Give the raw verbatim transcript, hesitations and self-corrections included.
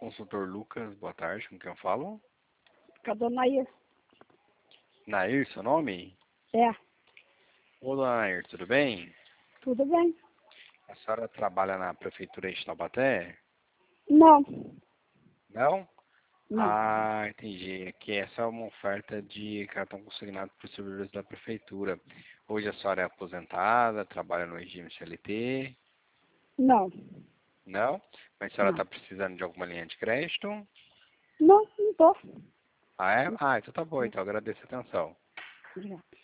consultor Lucas, boa tarde, com quem eu falo? Com a dona Nair. Nair, seu nome? É, Ô, dona Nair, tudo bem? tudo bem? A senhora trabalha na prefeitura de Taubaté? Não, Não? não. Ah, entendi. Aqui essa é uma oferta de cartão consignado para os servidores da prefeitura. Hoje a senhora é aposentada, trabalha no regime C L T? Não, Não? Mas a senhora não. está precisando de alguma linha de crédito? Não, não tô. Ah, é? Ah, então tá bom, então agradeço a atenção. Obrigada.